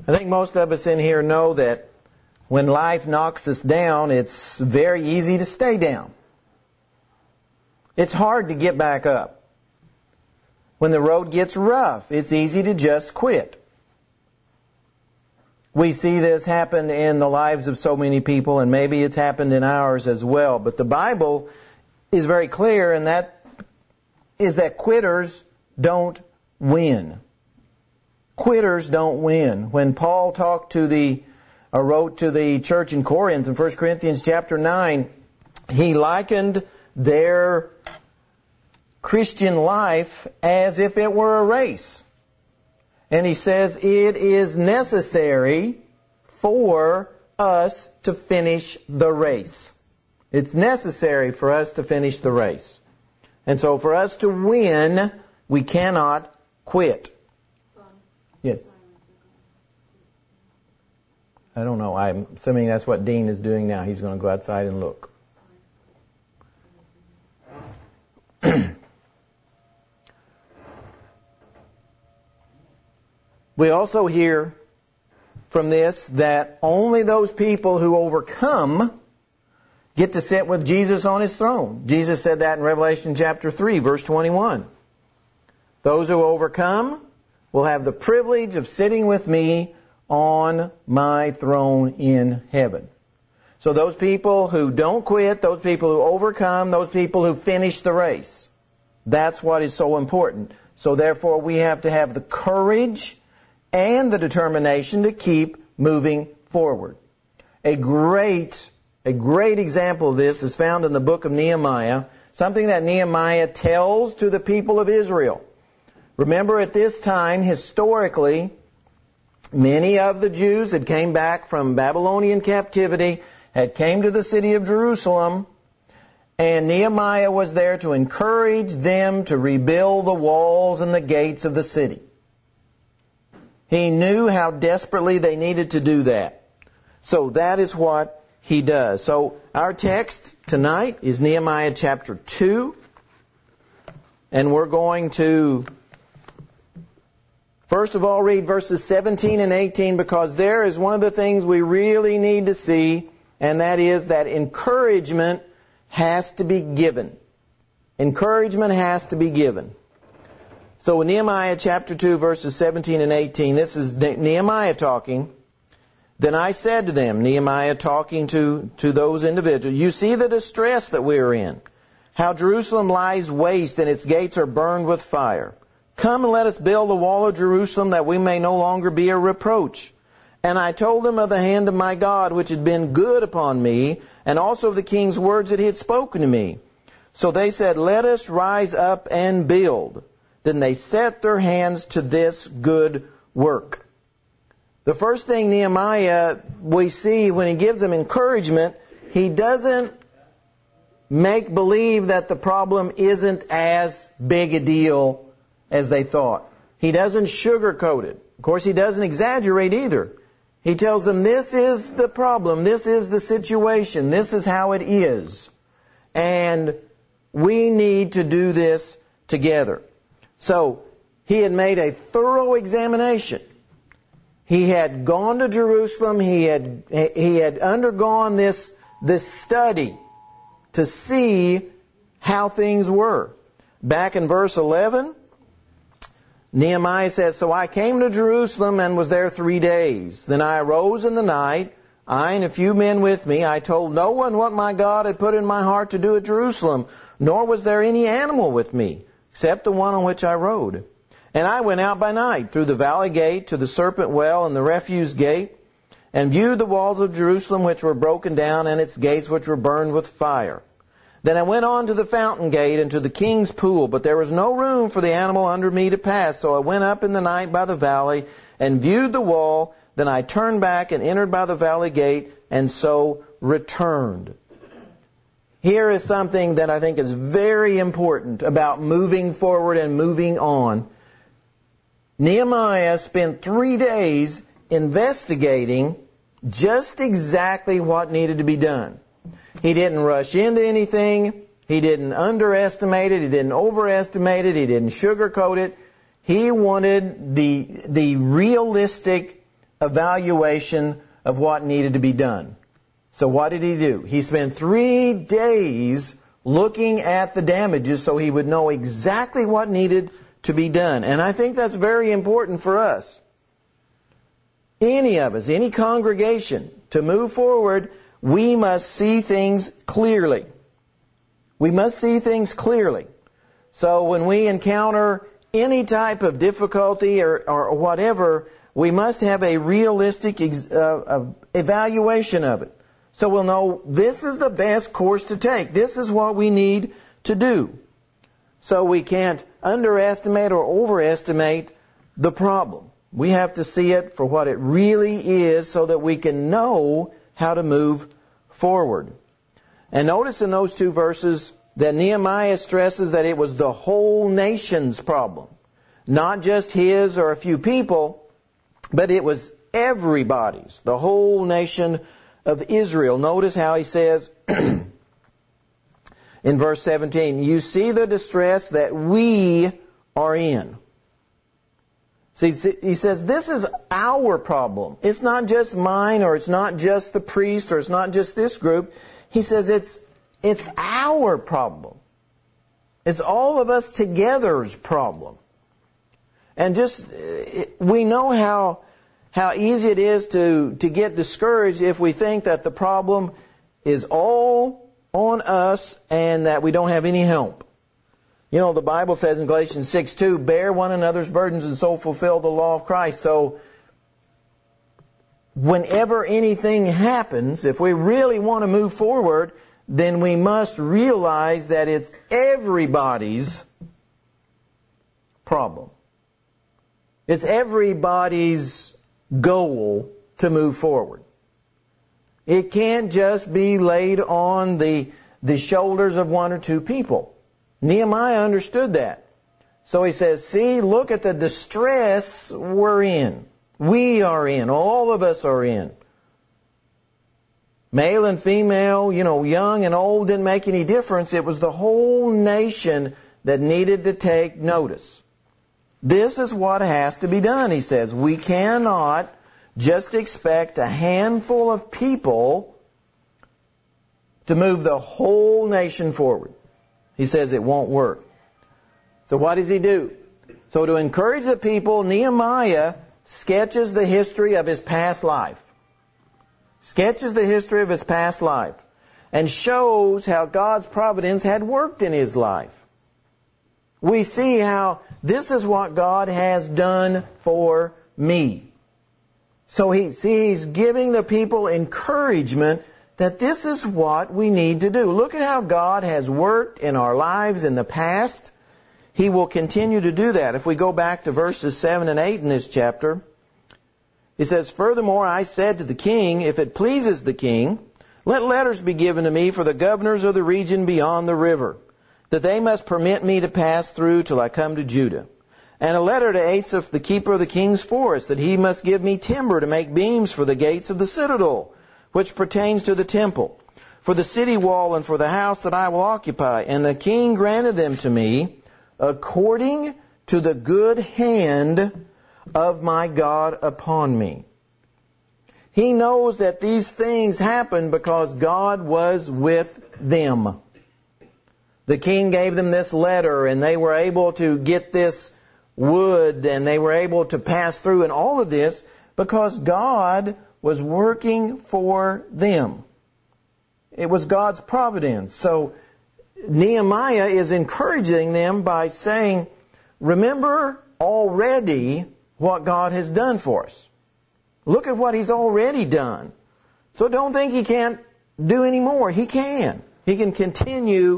I think most of us in here know that when life knocks us down, it's very easy to stay down. It's hard to get back up. When the road gets rough, it's easy to just quit. We see this happen in the lives of so many people, and maybe it's happened in ours as well. But the Bible is very clear, and that is that quitters don't win. Quitters don't win. When Paul wrote to the church in Corinth in 1 Corinthians chapter 9, he likened their Christian life as if it were a race. And he says it is necessary for us to finish the race. It's necessary for us to finish the race. And so for us to win, we cannot quit. Yes. I don't know. I'm assuming that's what Dean is doing now. He's going to go outside and look. We also hear from this that only those people who overcome get to sit with Jesus on His throne. Jesus said that in Revelation chapter 3, verse 21. Those who overcome will have the privilege of sitting with me on my throne in heaven. So those people who don't quit, those people who overcome, those people who finish the race, that's what is so important. So therefore we have to have the courage and the determination to keep moving forward. A great example of this is found in the book of Nehemiah, something that Nehemiah tells to the people of Israel. Remember, at this time, historically, many of the Jews had came back from Babylonian captivity, had came to the city of Jerusalem, and Nehemiah was there to encourage them to rebuild the walls and the gates of the city. He knew how desperately they needed to do that. So that is what he does. So our text tonight is Nehemiah chapter 2. And we're going to, first of all, read verses 17 and 18, because there is one of the things we really need to see, and that is that encouragement has to be given. Encouragement has to be given. So in Nehemiah chapter 2, verses 17 and 18, this is Nehemiah talking. Then I said to them, Nehemiah talking to those individuals, you see the distress that we are in, how Jerusalem lies waste and its gates are burned with fire. Come and let us build the wall of Jerusalem that we may no longer be a reproach. And I told them of the hand of my God which had been good upon me, and also of the king's words that he had spoken to me. So they said, let us rise up and build. Then they set their hands to this good work. The first thing Nehemiah we see when he gives them encouragement, he doesn't make believe that the problem isn't as big a deal as they thought. He doesn't sugarcoat it. Of course, he doesn't exaggerate either. He tells them this is the problem, this is the situation, this is how it is. And we need to do this together. So, he had made a thorough examination. He had gone to Jerusalem. He had undergone this study to see how things were. Back in verse 11, Nehemiah says, so I came to Jerusalem and was there 3 days. Then I arose in the night, I and a few men with me. I told no one what my God had put in my heart to do at Jerusalem, nor was there any animal with me, except the one on which I rode. And I went out by night through the valley gate to the serpent well and the refuse gate, and viewed the walls of Jerusalem which were broken down, and its gates which were burned with fire. Then I went on to the fountain gate and to the king's pool, but there was no room for the animal under me to pass. So I went up in the night by the valley and viewed the wall. Then I turned back and entered by the valley gate, and so returned. Here is something that I think is very important about moving forward and moving on. Nehemiah spent 3 days investigating just exactly what needed to be done. He didn't rush into anything. He didn't underestimate it. He didn't overestimate it. He didn't sugarcoat it. He wanted the realistic evaluation of what needed to be done. So what did he do? He spent 3 days looking at the damages so he would know exactly what needed to be done. And I think that's very important for us. Any of us, any congregation, to move forward, we must see things clearly. We must see things clearly. So when we encounter any type of difficulty or whatever, we must have a realistic evaluation of it. So we'll know this is the best course to take. This is what we need to do. So we can't underestimate or overestimate the problem. We have to see it for what it really is so that we can know how to move forward. And notice in those 2 verses that Nehemiah stresses that it was the whole nation's problem. Not just his or a few people, but it was everybody's, the whole nation of Israel. Notice how he says in verse 17, you see the distress that we are in. See, he says, this is our problem. It's not just mine, or it's not just the priest, or it's not just this group. He says it's our problem. It's all of us together's problem. And just, we know how easy it is to get discouraged if we think that the problem is all on us and that we don't have any help. You know, the Bible says in Galatians 6:2, bear one another's burdens and so fulfill the law of Christ. So whenever anything happens, if we really want to move forward, then we must realize that it's everybody's problem. It's everybody's goal to move forward. It can't just be laid on the shoulders of 1 or 2 people. Nehemiah understood that. So he says, see, look at the distress we're in. We are in. All of us are in. Male and female, young and old didn't make any difference. It was the whole nation that needed to take notice. This is what has to be done, he says. We cannot just expect a handful of people to move the whole nation forward. He says it won't work. So what does he do? So to encourage the people, Nehemiah sketches the history of his past life. Sketches the history of his past life. And shows how God's providence had worked in his life. We see how this is what God has done for me. So he's giving the people encouragement that this is what we need to do. Look at how God has worked in our lives in the past. He will continue to do that. If we go back to verses 7 and 8 in this chapter, it says, furthermore, I said to the king, if it pleases the king, let letters be given to me for the governors of the region beyond the river, that they must permit me to pass through till I come to Judah. And a letter to Asaph, the keeper of the king's forest, that he must give me timber to make beams for the gates of the citadel, which pertains to the temple, for the city wall and for the house that I will occupy. And the king granted them to me according to the good hand of my God upon me. He knows that these things happened because God was with them. The king gave them this letter, and they were able to get this wood, and they were able to pass through, and all of this because God was working for them. It was God's providence. So Nehemiah is encouraging them by saying, remember already what God has done for us. Look at what He's already done. So don't think He can't do any more. He can. He can continue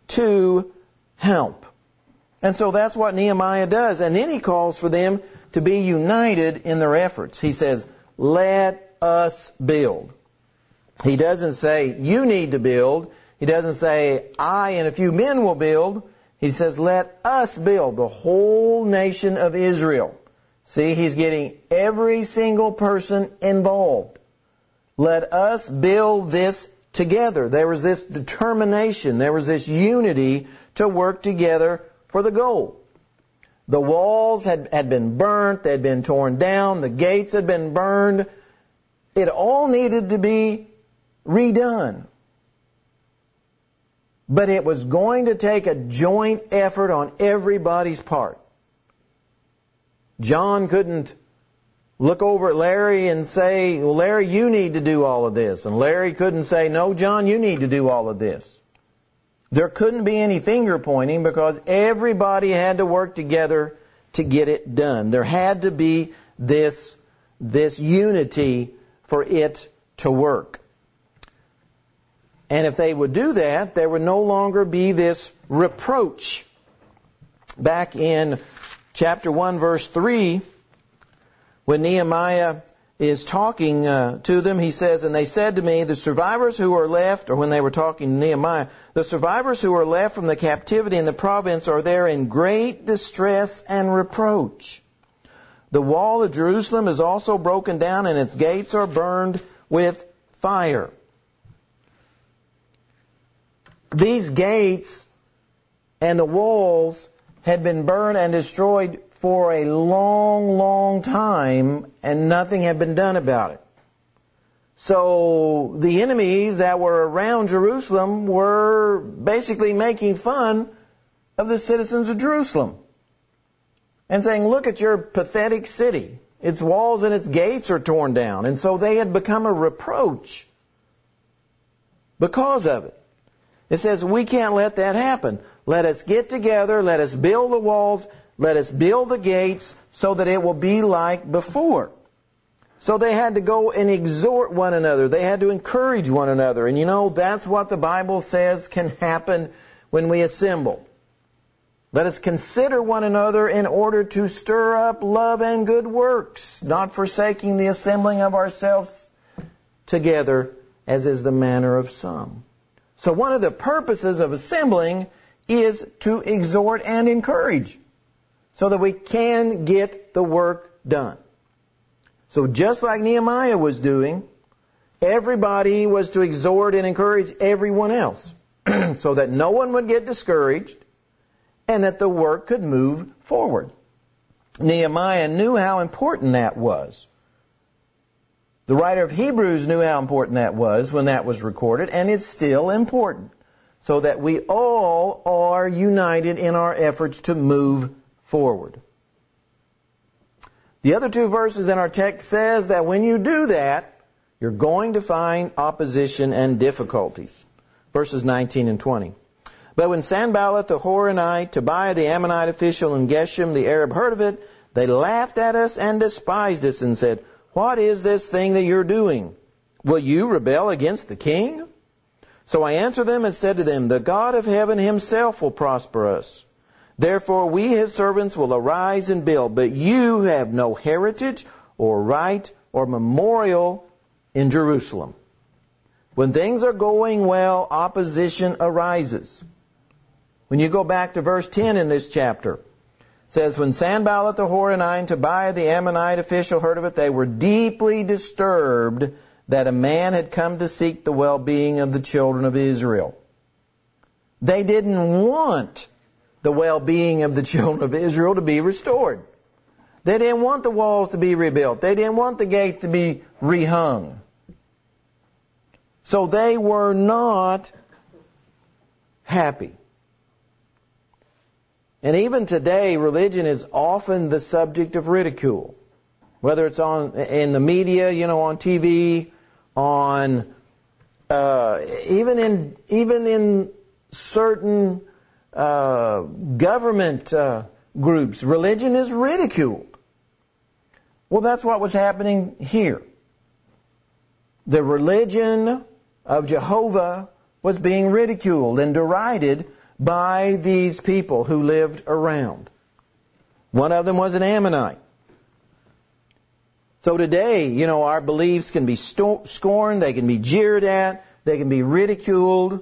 to help. And so that's what Nehemiah does. And then he calls for them to be united in their efforts. He says, let us build. He doesn't say, you need to build. He doesn't say, I and a few men will build. He says, let us build, the whole nation of Israel. See, he's getting every single person involved. Let us build this together. There was this determination. There was this unity to work together for the goal. The walls had been burnt, they had been torn down, the gates had been burned. It all needed to be redone. But it was going to take a joint effort on everybody's part. John couldn't look over at Larry and say, well, Larry, you need to do all of this. And Larry couldn't say, no, John, you need to do all of this. There couldn't be any finger pointing because everybody had to work together to get it done. There had to be this unity for it to work. And if they would do that, there would no longer be this reproach. Back in chapter 1, verse 3, when Nehemiah is talking to them, he says, and they said to me, the survivors who are left, or when they were talking to Nehemiah, the survivors who are left from the captivity in the province are there in great distress and reproach. The wall of Jerusalem is also broken down, and its gates are burned with fire. These gates and the walls had been burned and destroyed for a long, long time, and nothing had been done about it. So the enemies that were around Jerusalem were basically making fun of the citizens of Jerusalem and saying, look at your pathetic city. Its walls and its gates are torn down. And so they had become a reproach because of it. It says, we can't let that happen. Let us get together, let us build the walls, let us build the gates so that it will be like before. So they had to go and exhort one another. They had to encourage one another. And you know, that's what the Bible says can happen when we assemble. Let us consider one another in order to stir up love and good works, not forsaking the assembling of ourselves together, as is the manner of some. So one of the purposes of assembling is to exhort and encourage so that we can get the work done. So just like Nehemiah was doing, everybody was to exhort and encourage everyone else so that no one would get discouraged and that the work could move forward. Nehemiah knew how important that was. The writer of Hebrews knew how important that was when that was recorded, and it's still important, so that we all are united in our efforts to move forward. The other two verses in our text says that when you do that, you're going to find opposition and difficulties. Verses 19 and 20. But when Sanballat the Horonite, Tobiah the Ammonite official, and Geshem the Arab heard of it, they laughed at us and despised us and said, what is this thing that you're doing? Will you rebel against the king? So I answered them and said to them, the God of heaven himself will prosper us. Therefore we his servants will arise and build, but you have no heritage or right or memorial in Jerusalem. When things are going well, opposition arises. When you go back to verse 10 in this chapter, it says, when Sanballat the Horonite and Tobiah the Ammonite official heard of it, they were deeply disturbed that a man had come to seek the well-being of the children of Israel. They didn't want the well-being of the children of Israel to be restored. They didn't want the walls to be rebuilt. They didn't want the gates to be rehung. So they were not happy. And even today, religion is often the subject of ridicule. Whether it's in the media, on TV, even in certain government groups, religion is ridiculed. Well, that's what was happening here. The religion of Jehovah was being ridiculed and derided by these people who lived around. One of them was an Ammonite. So today, our beliefs can be scorned, they can be jeered at, they can be ridiculed.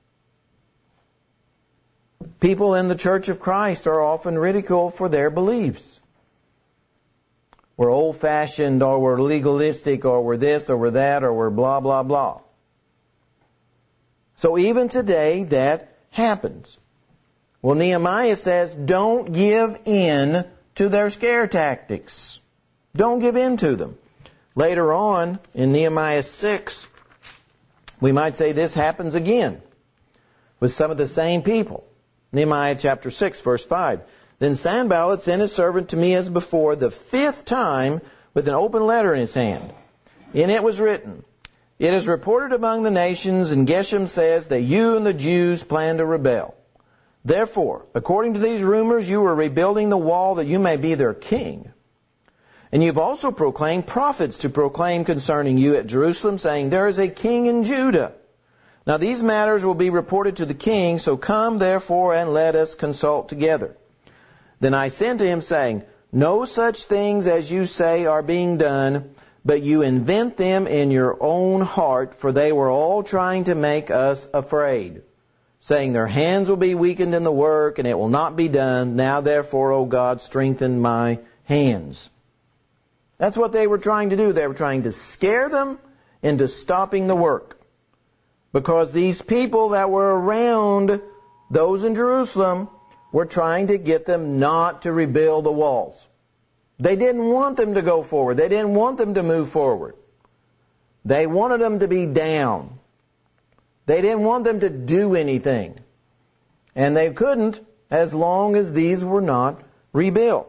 People in the Church of Christ are often ridiculed for their beliefs. We're old-fashioned, or we're legalistic, or we're this, or we're that, or we're blah, blah, blah. So even today, that happens. Well, Nehemiah says, don't give in to their scare tactics. Don't give in to them. Later on, in Nehemiah 6, we might say this happens again with some of the same people. Nehemiah chapter 6, verse 5. Then Sanballat sent his servant to me as before, the 5th time, with an open letter in his hand. In it was written, it is reported among the nations, and Geshem says that you and the Jews plan to rebel. Therefore, according to these rumors, you are rebuilding the wall that you may be their king. And you've also proclaimed prophets to proclaim concerning you at Jerusalem, saying, there is a king in Judah. Now these matters will be reported to the king, so come therefore and let us consult together. Then I sent to him, saying, no such things as you say are being done, but you invent them in your own heart, for they were all trying to make us afraid, saying their hands will be weakened in the work, and it will not be done. Now therefore, O God, strengthen my hands. That's what they were trying to do. They were trying to scare them into stopping the work. Because these people that were around those in Jerusalem were trying to get them not to rebuild the walls. They didn't want them to go forward. They didn't want them to move forward. They wanted them to be down. They didn't want them to do anything. And they couldn't as long as these were not rebuilt.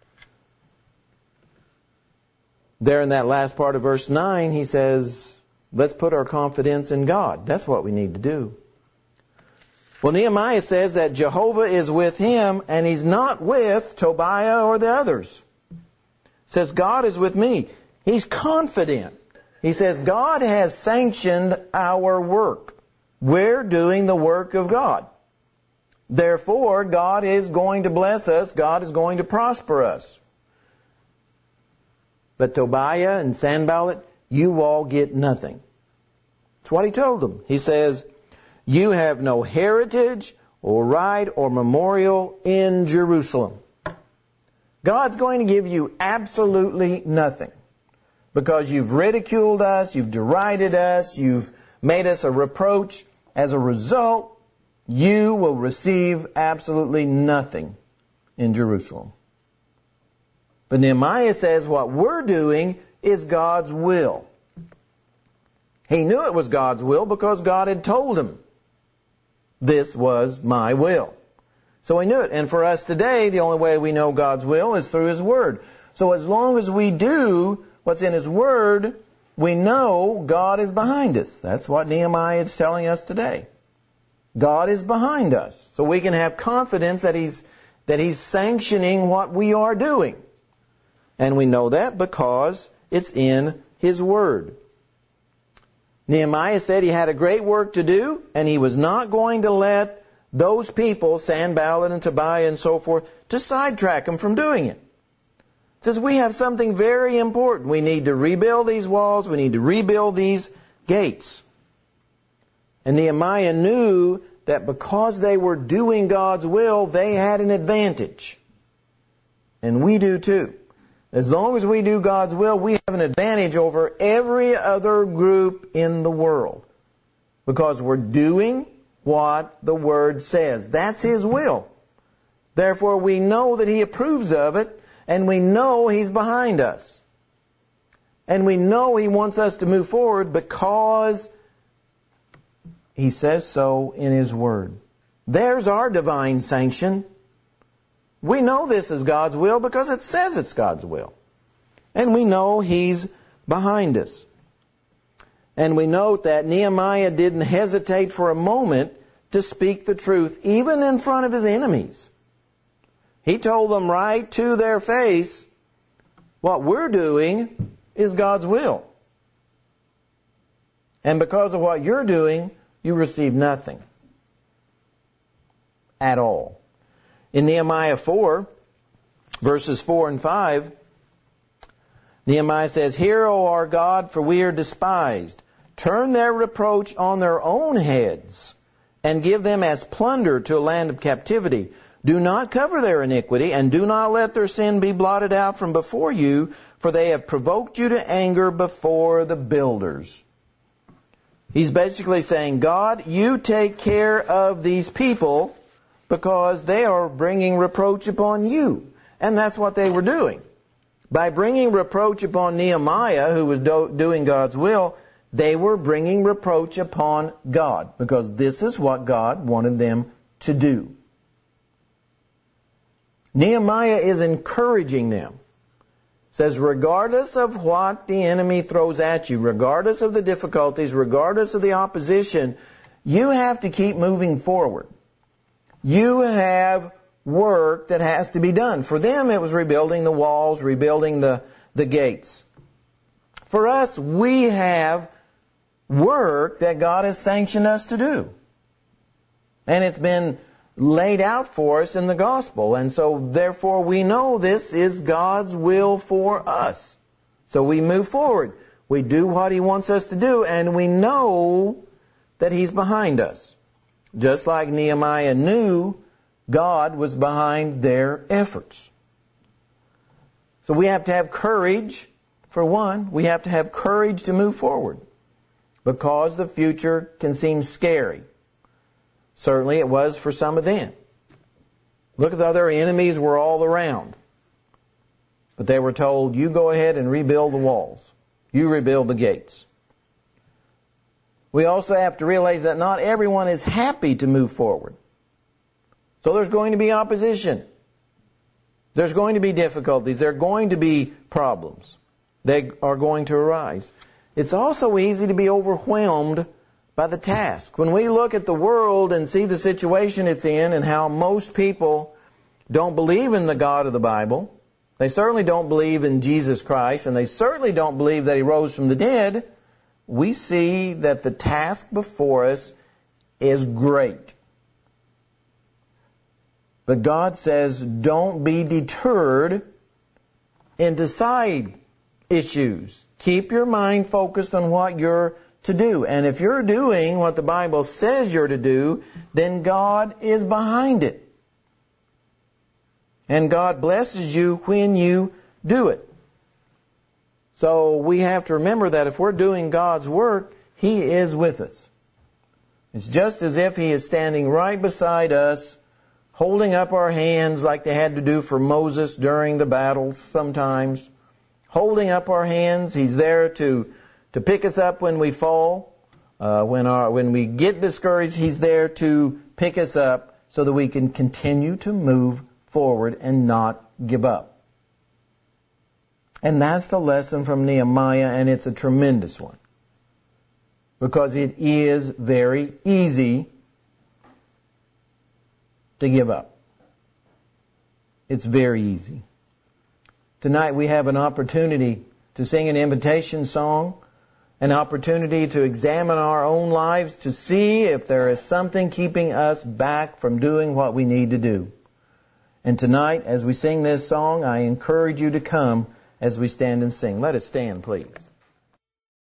There in that last part of verse 9, he says, let's put our confidence in God. That's what we need to do. Well, Nehemiah says that Jehovah is with him, and he's not with Tobiah or the others. Says, God is with me. He's confident. He says, God has sanctioned our work. We're doing the work of God. Therefore, God is going to bless us. God is going to prosper us. But Tobiah and Sanballat, you all get nothing. That's what he told them. He says, you have no heritage or right or memorial in Jerusalem. God's going to give you absolutely nothing. Because you've ridiculed us, you've derided us, you've made us a reproach. As a result, you will receive absolutely nothing in Jerusalem. But Nehemiah says what we're doing is God's will. He knew it was God's will because God had told him, this was my will. So he knew it. And for us today, the only way we know God's will is through His Word. So as long as we do what's in His Word, we know God is behind us. That's what Nehemiah is telling us today. God is behind us. So we can have confidence that He's sanctioning what we are doing. And we know that because it's in His Word. Nehemiah said he had a great work to do, and he was not going to let those people, Sanballat and Tobiah and so forth, to sidetrack him from doing it. It says we have something very important. We need to rebuild these walls. We need to rebuild these gates. And Nehemiah knew that because they were doing God's will, they had an advantage. And we do too. As long as we do God's will, we have an advantage over every other group in the world. Because we're doing what the Word says. That's His will. Therefore, we know that He approves of it, and we know He's behind us. And we know He wants us to move forward because He says so in His Word. There's our divine sanction. We know this is God's will because it says it's God's will. And we know He's behind us. And we note that Nehemiah didn't hesitate for a moment to speak the truth, even in front of his enemies. He told them right to their face, what we're doing is God's will. And because of what you're doing, you receive nothing at all. In Nehemiah 4, verses 4 and 5, Nehemiah says, hear, O our God, for we are despised. Turn their reproach on their own heads, and give them as plunder to a land of captivity. Do not cover their iniquity, and do not let their sin be blotted out from before you, for they have provoked you to anger before the builders. He's basically saying, God, you take care of these people because they are bringing reproach upon you. And that's what they were doing. By bringing reproach upon Nehemiah, who was doing God's will, they were bringing reproach upon God, because this is what God wanted them to do. Nehemiah is encouraging them. Says, regardless of what the enemy throws at you, regardless of the difficulties, regardless of the opposition, you have to keep moving forward. You have work that has to be done. For them, it was rebuilding the walls, rebuilding the gates. For us, we have work that God has sanctioned us to do. And it's been laid out for us in the gospel. And so, therefore, we know this is God's will for us. So we move forward. We do what He wants us to do, and we know that He's behind us. Just like Nehemiah knew God was behind their efforts. So we have to have courage, for one. We have to have courage to move forward, because the future can seem scary. Certainly it was for some of them. Look at the other enemies were all around. But they were told, you go ahead and rebuild the walls. You rebuild the gates. We also have to realize that not everyone is happy to move forward. So there's going to be opposition. There's going to be difficulties. There are going to be problems. They are going to arise. It's also easy to be overwhelmed by the task. When we look at the world and see the situation it's in and how most people don't believe in the God of the Bible, they certainly don't believe in Jesus Christ, and they certainly don't believe that He rose from the dead, we see that the task before us is great. But God says, don't be deterred into side issues. Keep your mind focused on what you're to do. And if you're doing what the Bible says you're to do, then God is behind it. And God blesses you when you do it. So we have to remember that if we're doing God's work, He is with us. It's just as if He is standing right beside us, holding up our hands like they had to do for Moses during the battles sometimes. Holding up our hands. He's there to pick us up when we fall. When we get discouraged, He's there to pick us up so that we can continue to move forward and not give up. And that's the lesson from Nehemiah, and it's a tremendous one. Because it is very easy to give up. It's very easy. Tonight we have an opportunity to sing an invitation song, an opportunity to examine our own lives to see if there is something keeping us back from doing what we need to do. And tonight, as we sing this song, I encourage you to come as we stand and sing. Let us stand, please.